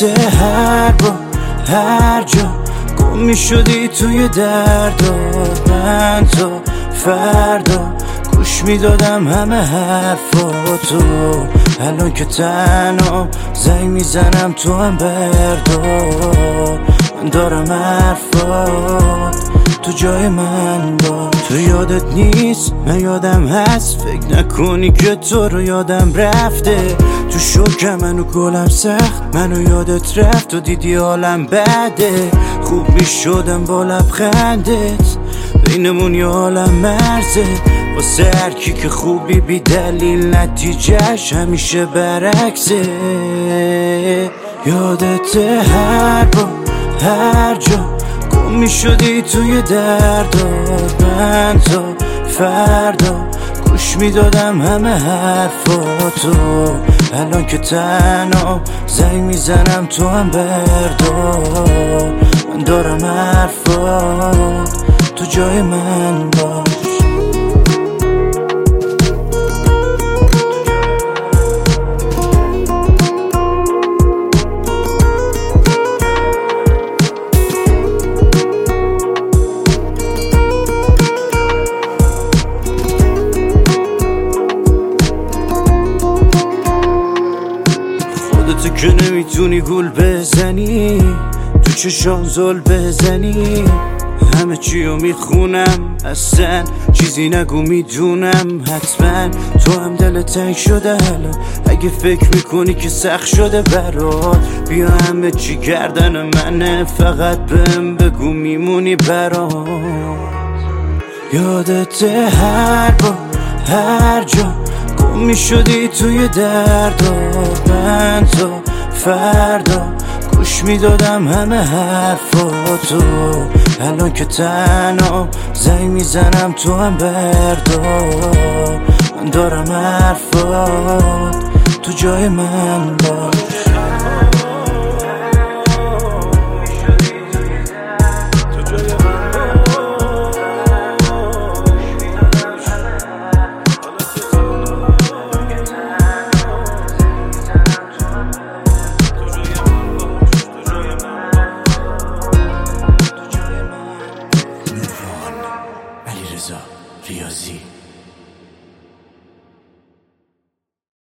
هر جا گم می شدی توی درد و من تا فردا گوش می دادم همه حرفاتو. الان که تنها زنگ می زنم تو هم بردار، من دارم حرفات تو جای من با. تو یادت نیست من یادم هست، فکر نکنی که تو رو یادم رفته. تو شوکم منو گلم سخت، منو یادت رفت و دیدی حالم بده. خوب می شدم با لبخندت، بینمون یه عالم مرزه. واسه هر کی که خوبی بی دلیل نتیجهش همیشه برعکسه. یادت هر جا گم می شدی توی درد و من تا فردا گوش می دادم همه حرفاتو. الان که تنها زنگ می زنم تو هم بردار، من دارم حرفات تو جای من باش. تو که نمیتونی گول بزنی، تو چشام زل بزنی، همه چیو میخونم اصلا چیزی نگو میدونم. حتما تو هم دل تنگ شده الان، اگه فکر میکنی که سخت شده برات، بیا همه چی گردن منه، فقط بهم بگو میمونی برات. یادت هر جا گم می شدی توی درد و من تا فردا گوش می دادم همه حرفاتو. الان که تنها زنگ می زنم تو هم بردار، من دارم حرفات تو جای من باش.